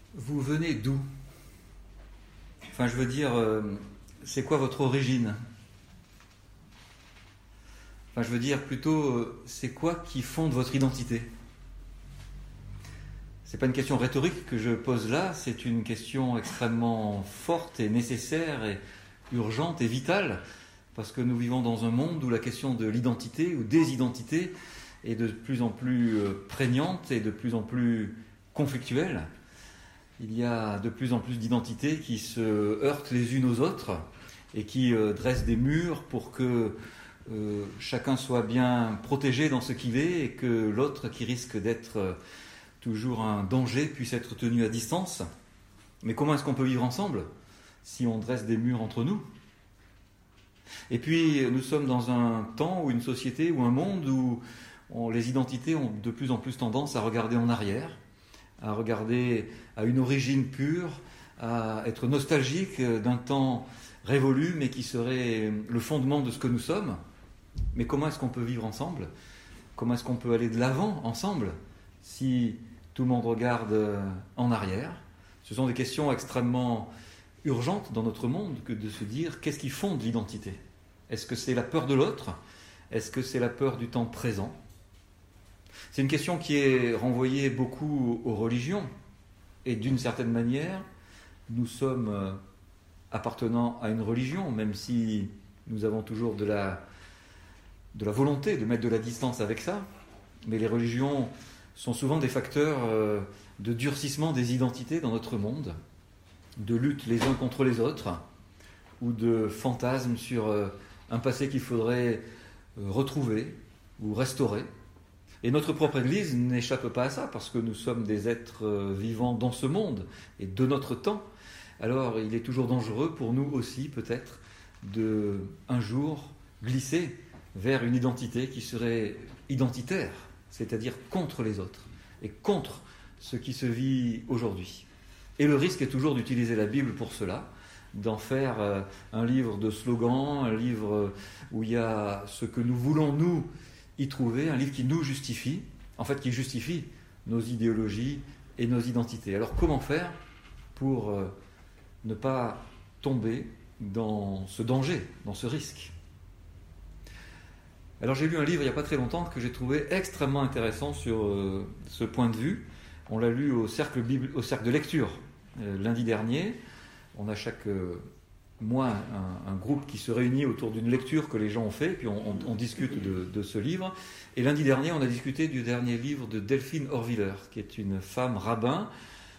Vous venez d'où? Enfin, je veux dire, c'est quoi votre origine? Enfin, je veux dire plutôt, c'est quoi qui fonde votre identité? C'est pas une question rhétorique que je pose là, c'est une question extrêmement forte et nécessaire et urgente et vitale, parce que nous vivons dans un monde où la question de l'identité ou des identités est de plus en plus prégnante et de plus en plus conflictuelle. Il y a de plus en plus d'identités qui se heurtent les unes aux autres et qui dressent des murs pour que chacun soit bien protégé dans ce qu'il est et que l'autre, qui risque d'être toujours un danger, puisse être tenu à distance. Mais comment est-ce qu'on peut vivre ensemble si on dresse des murs entre nous? Et puis nous sommes dans un temps ou une société ou un monde où les identités ont de plus en plus tendance à regarder en arrière, à regarder à une origine pure, à être nostalgique d'un temps révolu, mais qui serait le fondement de ce que nous sommes. Mais comment est-ce qu'on peut vivre ensemble? Comment est-ce qu'on peut aller de l'avant ensemble si tout le monde regarde en arrière? Ce sont des questions extrêmement urgentes dans notre monde que de se dire qu'est-ce qui fonde l'identité? Est-ce que c'est la peur de l'autre? Est-ce que c'est la peur du temps présent? C'est une question qui est renvoyée beaucoup aux religions. Et d'une certaine manière, nous sommes appartenant à une religion, même si nous avons toujours de la volonté de mettre de la distance avec ça. Mais les religions sont souvent des facteurs de durcissement des identités dans notre monde, de lutte les uns contre les autres, ou de fantasmes sur un passé qu'il faudrait retrouver ou restaurer. Et notre propre Église n'échappe pas à ça, parce que nous sommes des êtres vivants dans ce monde et de notre temps. Alors il est toujours dangereux pour nous aussi, peut-être, de un jour glisser vers une identité qui serait identitaire, c'est-à-dire contre les autres et contre ce qui se vit aujourd'hui. Et le risque est toujours d'utiliser la Bible pour cela, d'en faire un livre de slogans, un livre où il y a ce que nous voulons nous y trouver, un livre qui nous justifie, en fait qui justifie nos idéologies et nos identités. Alors comment faire pour ne pas tomber dans ce danger, dans ce risque? Alors j'ai lu un livre il n'y a pas très longtemps que j'ai trouvé extrêmement intéressant sur ce point de vue. On l'a lu au cercle de lecture lundi dernier. On a chaque mois un groupe qui se réunit autour d'une lecture que les gens ont fait, puis on discute de ce livre. Et lundi dernier, on a discuté du dernier livre de Delphine Horviller, qui est une femme rabbin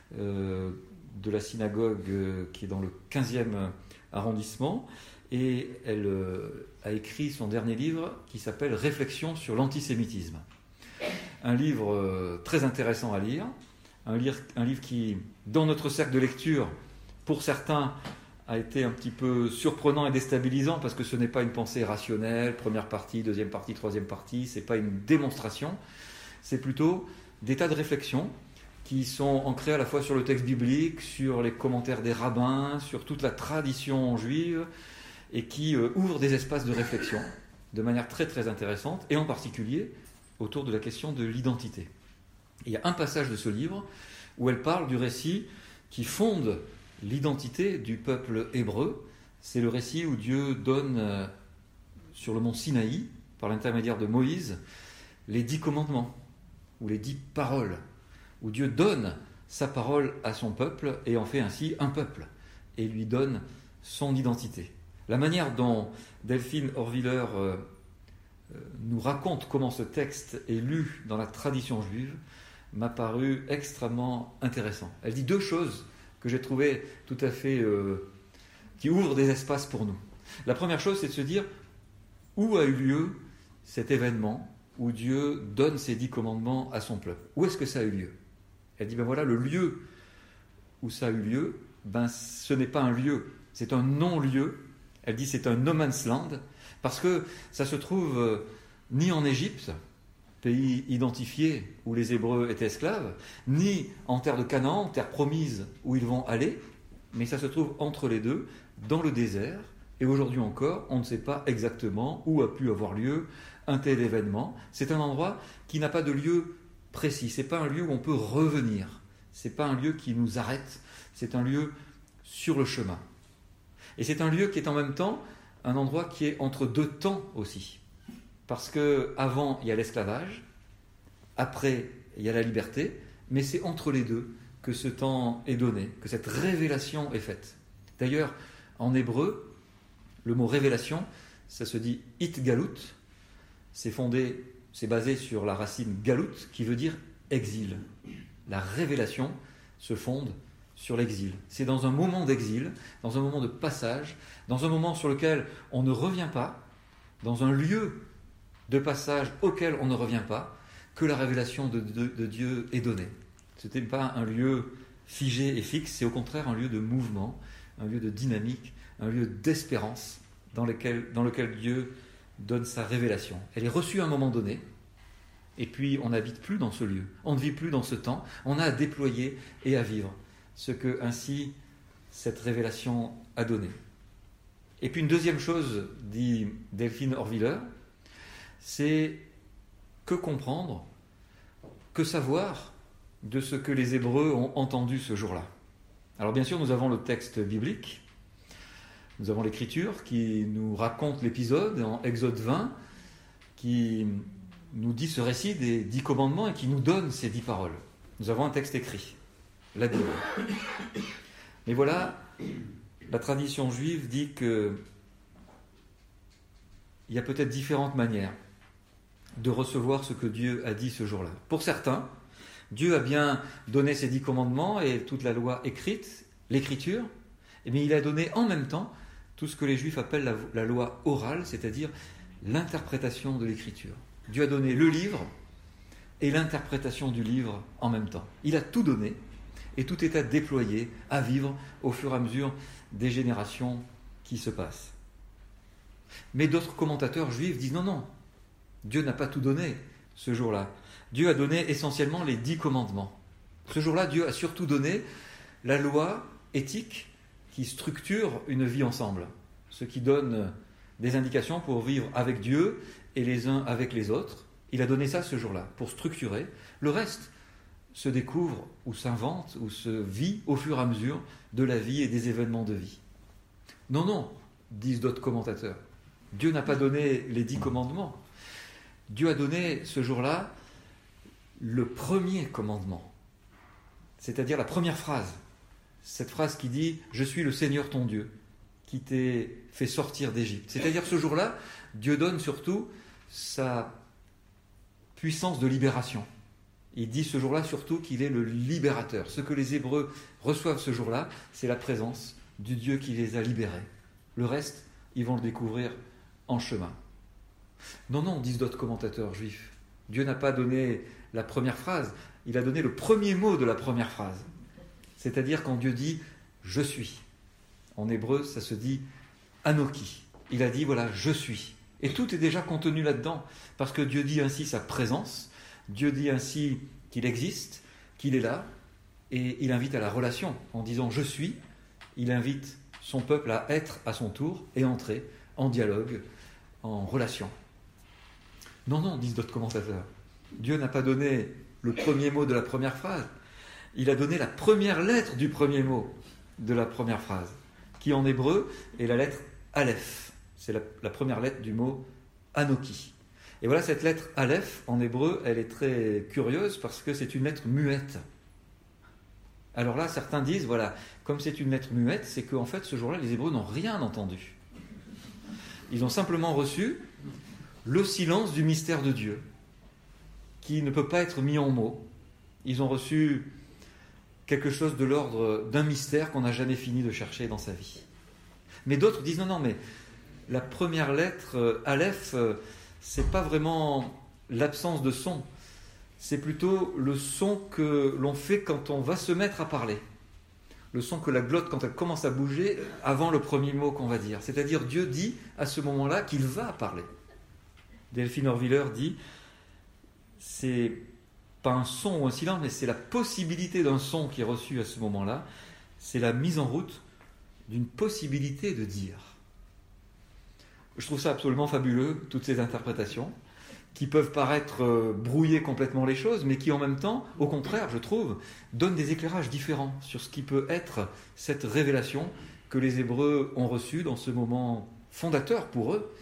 de la synagogue qui est dans le 15e arrondissement. Et elle a écrit son dernier livre qui s'appelle « Réflexions sur l'antisémitisme ». Un livre très intéressant à lire, un livre qui, dans notre cercle de lecture, pour certains, a été un petit peu surprenant et déstabilisant parce que ce n'est pas une pensée rationnelle, première partie, deuxième partie, troisième partie, c'est pas une démonstration, c'est plutôt des tas de réflexions qui sont ancrées à la fois sur le texte biblique, sur les commentaires des rabbins, sur toute la tradition juive, et qui ouvrent des espaces de réflexion de manière très très intéressante, et en particulier autour de la question de l'identité. Il y a un passage de ce livre où elle parle du récit qui fonde l'identité du peuple hébreu. C'est le récit où Dieu donne sur le mont Sinaï, par l'intermédiaire de Moïse, les 10 commandements, ou les 10 paroles, où Dieu donne sa parole à son peuple et en fait ainsi un peuple, et lui donne son identité. La manière dont Delphine Horviller nous raconte comment ce texte est lu dans la tradition juive m'a paru extrêmement intéressant. Elle dit deux choses que j'ai trouvées tout à fait qui ouvrent des espaces pour nous. La première chose, c'est de se dire où a eu lieu cet événement où Dieu donne ses 10 commandements à son peuple. Où est-ce que ça a eu lieu? Elle dit, ben voilà, le lieu où ça a eu lieu, ben ce n'est pas un lieu, c'est un non-lieu. Elle dit c'est un no man's land, parce que ça se trouve ni en Égypte, pays identifié où les Hébreux étaient esclaves, ni en terre de Canaan, terre promise où ils vont aller, mais ça se trouve entre les deux, dans le désert, et aujourd'hui encore, on ne sait pas exactement où a pu avoir lieu un tel événement. C'est un endroit qui n'a pas de lieu précis, c'est pas un lieu où on peut revenir. Ce n'est pas un lieu qui nous arrête, c'est un lieu sur le chemin. Et c'est un lieu qui est en même temps un endroit qui est entre deux temps aussi. Parce qu'avant, il y a l'esclavage, après, il y a la liberté, mais c'est entre les deux que ce temps est donné, que cette révélation est faite. D'ailleurs, en hébreu, le mot révélation, ça se dit itgalut, c'est basé sur la racine galut, qui veut dire exil. La révélation se fonde sur l'exil. C'est dans un moment d'exil, dans un moment de passage, dans un moment sur lequel on ne revient pas, dans un lieu de passage auquel on ne revient pas, que la révélation de Dieu est donnée. Ce n'était pas un lieu figé et fixe, c'est au contraire un lieu de mouvement, un lieu de dynamique, un lieu d'espérance dans lequel Dieu donne sa révélation. Elle est reçue à un moment donné, et puis on n'habite plus dans ce lieu, on ne vit plus dans ce temps, on a à déployer et à vivre ce que ainsi cette révélation a donné. Et puis une deuxième chose, dit Delphine Horviller, c'est que comprendre, que savoir de ce que les Hébreux ont entendu ce jour-là. Alors bien sûr, nous avons le texte biblique, nous avons l'Écriture qui nous raconte l'épisode en Exode 20, qui nous dit ce récit des 10 commandements et qui nous donne ces 10 paroles. Nous avons un texte écrit, la Bible. Mais voilà, la tradition juive dit qu'il y a peut-être différentes manières de recevoir ce que Dieu a dit ce jour-là. Pour certains, Dieu a bien donné ses 10 commandements et toute la loi écrite, l'écriture, mais il a donné en même temps tout ce que les Juifs appellent la loi orale, c'est-à-dire l'interprétation de l'écriture. Dieu a donné le livre et l'interprétation du livre en même temps. Il a tout donné et tout est à déployer, à vivre au fur et à mesure des générations qui se passent. Mais d'autres commentateurs juifs disent non, Dieu n'a pas tout donné ce jour-là. Dieu a donné essentiellement les 10 commandements. Ce jour-là, Dieu a surtout donné la loi éthique qui structure une vie ensemble, ce qui donne des indications pour vivre avec Dieu et les uns avec les autres. Il a donné ça ce jour-là, pour structurer. Le reste se découvre ou s'invente ou se vit au fur et à mesure de la vie et des événements de vie. Non, disent d'autres commentateurs. Dieu n'a pas donné les 10 commandements. Dieu a donné ce jour-là le premier commandement, c'est-à-dire la première phrase. Cette phrase qui dit « Je suis le Seigneur ton Dieu, qui t'ai fait sortir d'Égypte ». C'est-à-dire ce jour-là, Dieu donne surtout sa puissance de libération. Il dit ce jour-là surtout qu'il est le libérateur. Ce que les Hébreux reçoivent ce jour-là, c'est la présence du Dieu qui les a libérés. Le reste, ils vont le découvrir en chemin. Non, disent d'autres commentateurs juifs. Dieu n'a pas donné la première phrase, il a donné le premier mot de la première phrase. C'est-à-dire quand Dieu dit « je suis ». En hébreu, ça se dit « Anoki ». Il a dit « voilà, je suis ». Et tout est déjà contenu là-dedans, parce que Dieu dit ainsi sa présence, Dieu dit ainsi qu'il existe, qu'il est là, et il invite à la relation. En disant « je suis », il invite son peuple à être à son tour et entrer en dialogue, en relation. Non, disent d'autres commentateurs. Dieu n'a pas donné le premier mot de la première phrase. Il a donné la première lettre du premier mot de la première phrase, qui en hébreu est la lettre Aleph. C'est la première lettre du mot Anoki. Et voilà, cette lettre Aleph, en hébreu, elle est très curieuse parce que c'est une lettre muette. Alors là, certains disent, voilà, comme c'est une lettre muette, c'est qu'en fait, ce jour-là, les Hébreux n'ont rien entendu. Ils ont simplement reçu le silence du mystère de Dieu, qui ne peut pas être mis en mots. Ils ont reçu quelque chose de l'ordre d'un mystère qu'on n'a jamais fini de chercher dans sa vie. Mais d'autres disent non, mais la première lettre, Aleph, c'est pas vraiment l'absence de son. C'est plutôt le son que l'on fait quand on va se mettre à parler. Le son que la glotte, quand elle commence à bouger, avant le premier mot qu'on va dire. C'est-à-dire, Dieu dit à ce moment-là qu'il va parler. Delphine Horviller dit, c'est pas un son ou un silence, mais c'est la possibilité d'un son qui est reçu à ce moment-là. C'est la mise en route d'une possibilité de dire. Je trouve ça absolument fabuleux, toutes ces interprétations, qui peuvent paraître brouiller complètement les choses, mais qui en même temps, au contraire, je trouve, donnent des éclairages différents sur ce qui peut être cette révélation que les Hébreux ont reçue dans ce moment fondateur pour eux.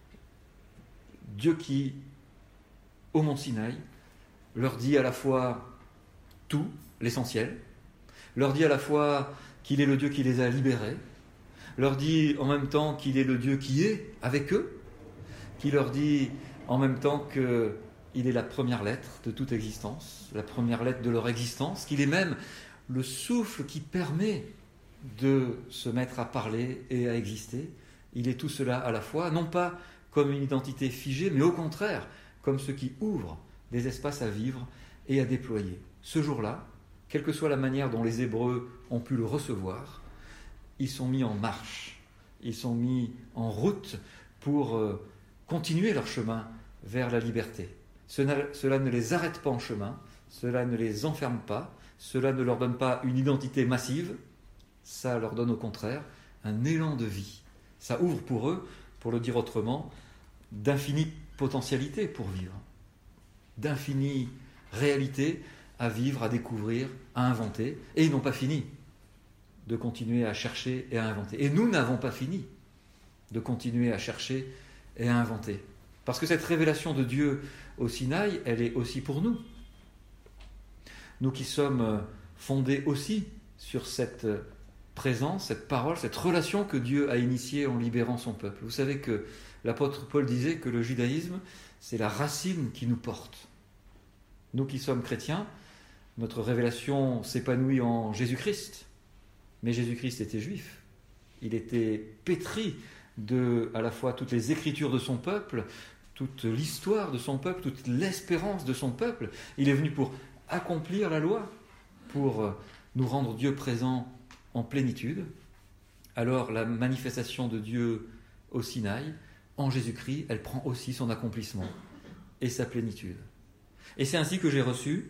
Dieu qui, au mont Sinaï, leur dit à la fois tout, l'essentiel, leur dit à la fois qu'il est le Dieu qui les a libérés, leur dit en même temps qu'il est le Dieu qui est avec eux, qui leur dit en même temps qu'il est la première lettre de toute existence, la première lettre de leur existence, qu'il est même le souffle qui permet de se mettre à parler et à exister. Il est tout cela à la fois, non pas comme une identité figée, mais au contraire, comme ce qui ouvre des espaces à vivre et à déployer. Ce jour-là, quelle que soit la manière dont les Hébreux ont pu le recevoir, ils sont mis en marche, ils sont mis en route pour continuer leur chemin vers la liberté. Cela ne les arrête pas en chemin, cela ne les enferme pas, cela ne leur donne pas une identité massive, ça leur donne au contraire un élan de vie. Ça ouvre pour eux, pour le dire autrement, d'infinies potentialités pour vivre, d'infinies réalités à vivre, à découvrir, à inventer, et ils n'ont pas fini de continuer à chercher et à inventer. Et nous n'avons pas fini de continuer à chercher et à inventer. Parce que cette révélation de Dieu au Sinaï, elle est aussi pour nous. Nous qui sommes fondés aussi sur cette présence, cette parole, cette relation que Dieu a initiée en libérant son peuple. Vous savez que l'apôtre Paul disait que le judaïsme, c'est la racine qui nous porte. Nous qui sommes chrétiens, notre révélation s'épanouit en Jésus-Christ. Mais Jésus-Christ était juif. Il était pétri de, à la fois, toutes les écritures de son peuple, toute l'histoire de son peuple, toute l'espérance de son peuple. Il est venu pour accomplir la loi, pour nous rendre Dieu présent en plénitude. Alors la manifestation de Dieu au Sinaï, en Jésus-Christ, elle prend aussi son accomplissement et sa plénitude. Et c'est ainsi que j'ai reçu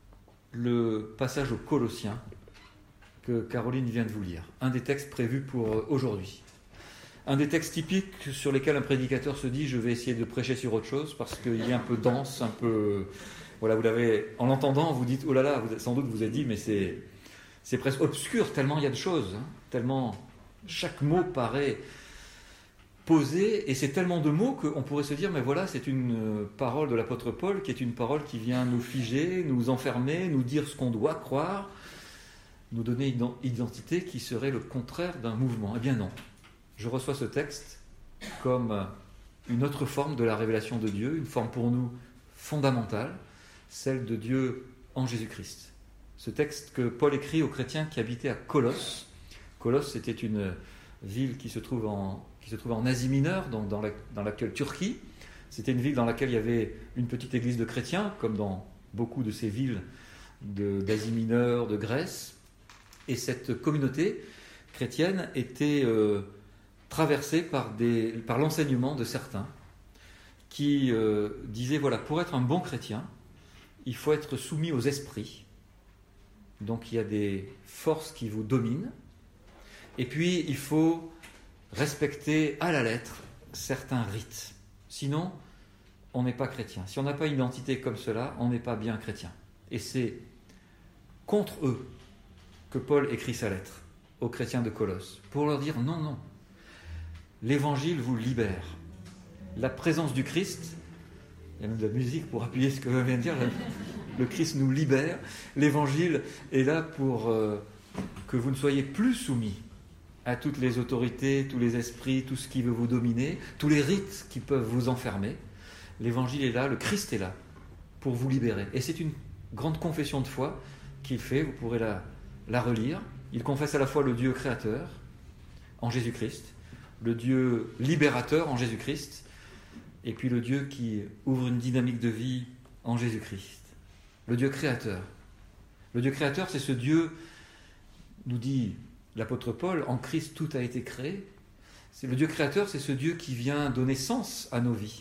le passage aux Colossiens que Caroline vient de vous lire, un des textes prévus pour aujourd'hui. Un des textes typiques sur lesquels un prédicateur se dit « je vais essayer de prêcher sur autre chose » parce qu'il est un peu dense, un peu... Voilà, vous l'avez... En l'entendant, vous dites « oh là là », sans doute vous avez dit « mais c'est presque obscur, tellement il y a de choses, hein, tellement chaque mot paraît posé, et c'est tellement de mots qu'on pourrait se dire « mais voilà, c'est une parole de l'apôtre Paul qui est une parole qui vient nous figer, nous enfermer, nous dire ce qu'on doit croire, nous donner une identité qui serait le contraire d'un mouvement. » Eh bien non. Je reçois ce texte comme une autre forme de la révélation de Dieu, une forme pour nous fondamentale, celle de Dieu en Jésus-Christ. Ce texte que Paul écrit aux chrétiens qui habitaient à Colosse. Colosse, c'était une ville qui se trouvait en Asie mineure, donc dans l'actuelle Turquie. C'était une ville dans laquelle il y avait une petite église de chrétiens, comme dans beaucoup de ces villes d'Asie mineure, de Grèce. Et cette communauté chrétienne était traversée par l'enseignement de certains qui disaient, voilà, pour être un bon chrétien, il faut être soumis aux esprits. Donc il y a des forces qui vous dominent. Et puis il faut respecter à la lettre certains rites. Sinon, on n'est pas chrétien. Si on n'a pas une identité comme cela, on n'est pas bien chrétien. Et c'est contre eux que Paul écrit sa lettre aux chrétiens de Colosse, pour leur dire non, non, l'évangile vous libère. La présence du Christ, il y a même de la musique pour appuyer ce que je viens de dire, le Christ nous libère, l'évangile est là pour que vous ne soyez plus soumis à toutes les autorités, tous les esprits, tout ce qui veut vous dominer, tous les rites qui peuvent vous enfermer. L'évangile est là, le Christ est là pour vous libérer. Et c'est une grande confession de foi qu'il fait, vous pourrez la relire. Il confesse à la fois le Dieu créateur en Jésus-Christ, le Dieu libérateur en Jésus-Christ, et puis le Dieu qui ouvre une dynamique de vie en Jésus-Christ. Le Dieu créateur. Le Dieu créateur, c'est ce Dieu, nous dit l'apôtre Paul, en Christ tout a été créé. Le Dieu créateur, c'est ce Dieu qui vient donner sens à nos vies.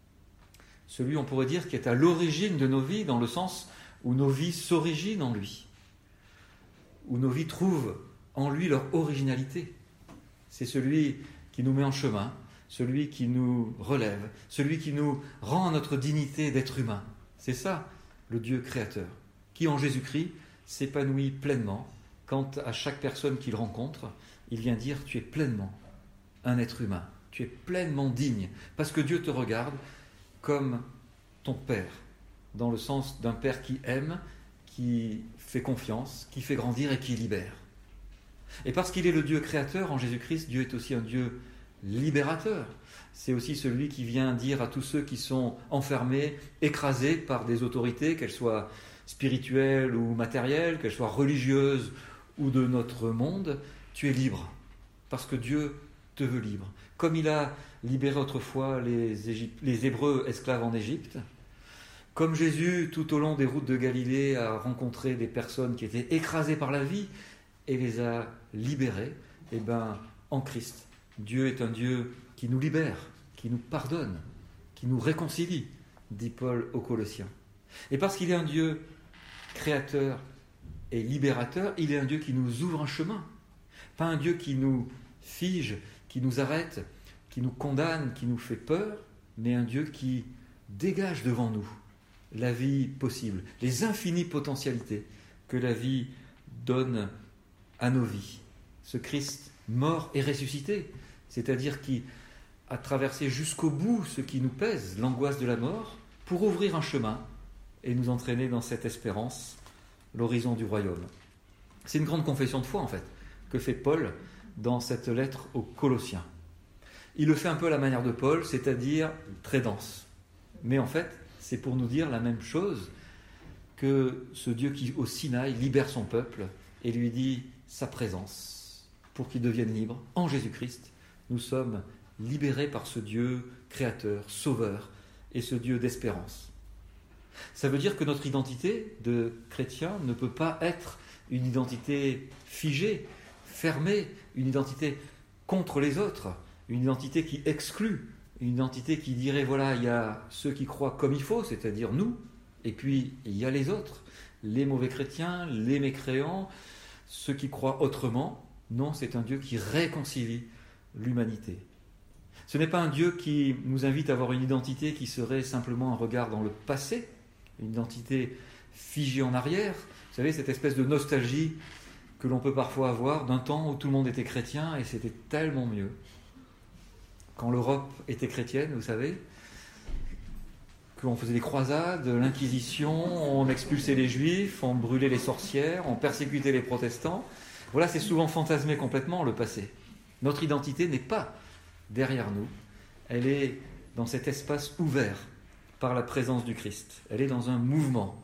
Celui, on pourrait dire, qui est à l'origine de nos vies, dans le sens où nos vies s'originent en lui, où nos vies trouvent en lui leur originalité. C'est celui qui nous met en chemin, celui qui nous relève, celui qui nous rend à notre dignité d'être humain. C'est ça, le Dieu créateur, qui en Jésus-Christ s'épanouit pleinement quand à chaque personne qu'il rencontre, il vient dire « tu es pleinement un être humain, tu es pleinement digne », parce que Dieu te regarde comme ton Père, dans le sens d'un Père qui aime, qui fait confiance, qui fait grandir et qui libère. Et parce qu'il est le Dieu créateur, en Jésus-Christ, Dieu est aussi un Dieu libérateur. C'est aussi celui qui vient dire à tous ceux qui sont enfermés, écrasés par des autorités, qu'elles soient spirituelles ou matérielles, qu'elles soient religieuses ou de notre monde, tu es libre, parce que Dieu te veut libre. Comme il a libéré autrefois les Hébreux esclaves en Égypte, comme Jésus, tout au long des routes de Galilée, a rencontré des personnes qui étaient écrasées par la vie et les a libérées, et bien, en Christ, Dieu est un Dieu qui nous libère, qui nous pardonne, qui nous réconcilie, dit Paul aux Colossiens. Et parce qu'il est un Dieu créateur et libérateur, il est un Dieu qui nous ouvre un chemin. Pas un Dieu qui nous fige, qui nous arrête, qui nous condamne, qui nous fait peur, mais un Dieu qui dégage devant nous la vie possible, les infinies potentialités que la vie donne à nos vies. Ce Christ mort et ressuscité, c'est-à-dire qui a traversé jusqu'au bout ce qui nous pèse, l'angoisse de la mort, pour ouvrir un chemin et nous entraîner dans cette espérance, l'horizon du royaume. C'est une grande confession de foi, en fait, que fait Paul dans cette lettre aux Colossiens. Il le fait un peu à la manière de Paul, c'est-à-dire très dense. Mais en fait, c'est pour nous dire la même chose que ce Dieu qui, au Sinaï, libère son peuple et lui dit sa présence pour qu'il devienne libre. En Jésus-Christ, nous sommes libérés par ce Dieu créateur, sauveur, et ce Dieu d'espérance. Ça veut dire que notre identité de chrétien ne peut pas être une identité figée, fermée, une identité contre les autres, une identité qui exclut, une identité qui dirait, voilà, il y a ceux qui croient comme il faut, c'est-à-dire nous, et puis il y a les autres, les mauvais chrétiens, les mécréants, ceux qui croient autrement. Non, c'est un Dieu qui réconcilie l'humanité. Ce n'est pas un Dieu qui nous invite à avoir une identité qui serait simplement un regard dans le passé, une identité figée en arrière. Vous savez, cette espèce de nostalgie que l'on peut parfois avoir d'un temps où tout le monde était chrétien et c'était tellement mieux. Quand l'Europe était chrétienne, vous savez, qu'on faisait des croisades, l'Inquisition, on expulsait les Juifs, on brûlait les sorcières, on persécutait les protestants. Voilà, c'est souvent fantasmé complètement le passé. Notre identité n'est pas derrière nous, elle est dans cet espace ouvert par la présence du Christ. Elle est dans un mouvement.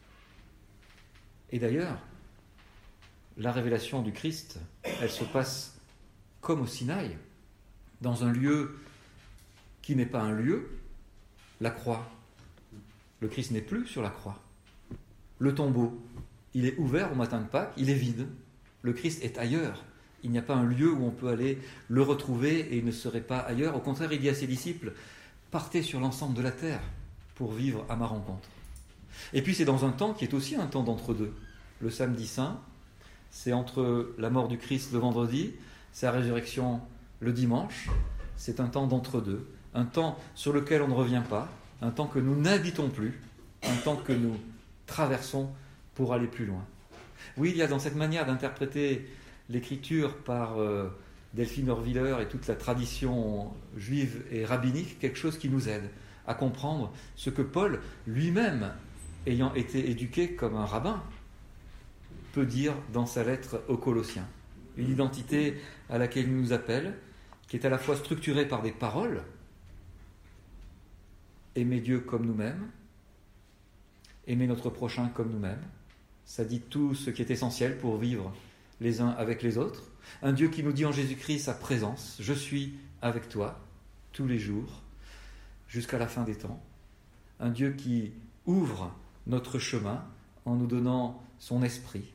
Et d'ailleurs, la révélation du Christ, elle se passe comme au Sinaï, dans un lieu qui n'est pas un lieu, la croix. Le Christ n'est plus sur la croix. Le tombeau, il est ouvert au matin de Pâques, il est vide. Le Christ est ailleurs. Il n'y a pas un lieu où on peut aller le retrouver et il ne serait pas ailleurs. Au contraire, il dit à ses disciples, partez sur l'ensemble de la terre pour vivre à ma rencontre. Et puis c'est dans un temps qui est aussi un temps d'entre-deux. Le samedi saint, c'est entre la mort du Christ le vendredi, sa résurrection le dimanche, c'est un temps d'entre-deux, un temps sur lequel on ne revient pas, un temps que nous n'habitons plus, un temps que nous traversons pour aller plus loin. Oui, il y a dans cette manière d'interpréter l'écriture par Delphine Horviller et toute la tradition juive et rabbinique quelque chose qui nous aide à comprendre ce que Paul, lui-même, ayant été éduqué comme un rabbin, peut dire dans sa lettre aux Colossiens. Une identité à laquelle il nous appelle, qui est à la fois structurée par des paroles, aimer Dieu comme nous-mêmes, aimer notre prochain comme nous-mêmes. Ça dit tout ce qui est essentiel pour vivre les uns avec les autres. Un Dieu qui nous dit en Jésus-Christ sa présence. Je suis avec toi tous les jours jusqu'à la fin des temps. Un Dieu qui ouvre notre chemin en nous donnant son esprit.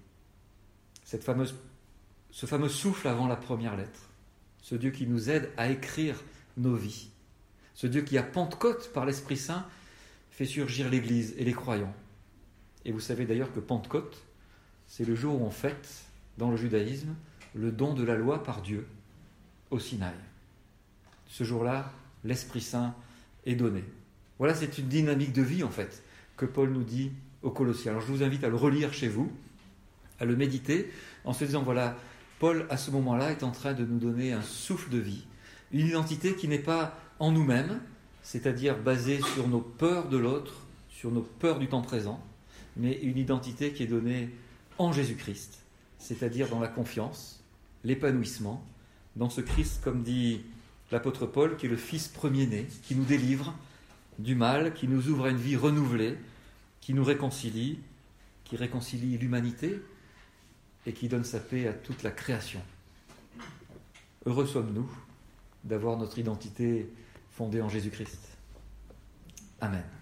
Ce fameux souffle avant la première lettre. Ce Dieu qui nous aide à écrire nos vies. Ce Dieu qui, à Pentecôte, par l'Esprit Saint, fait surgir l'Église et les croyants. Et vous savez d'ailleurs que Pentecôte, c'est le jour où on fête, dans le judaïsme, le don de la loi par Dieu au Sinaï. ce jour-là, l'Esprit Saint est donné. Voilà, c'est une dynamique de vie, en fait, que Paul nous dit aux Colossiens. Alors je vous invite à le relire chez vous, à le méditer, en se disant, voilà, Paul, à ce moment-là, est en train de nous donner un souffle de vie, une identité qui n'est pas en nous-mêmes, c'est-à-dire basée sur nos peurs de l'autre, sur nos peurs du temps présent, mais une identité qui est donnée en Jésus-Christ, c'est-à-dire dans la confiance, l'épanouissement, dans ce Christ, comme dit l'apôtre Paul, qui est le Fils premier-né, qui nous délivre du mal, qui nous ouvre à une vie renouvelée, qui nous réconcilie, qui réconcilie l'humanité et qui donne sa paix à toute la création. Heureux sommes-nous d'avoir notre identité fondée en Jésus-Christ. Amen.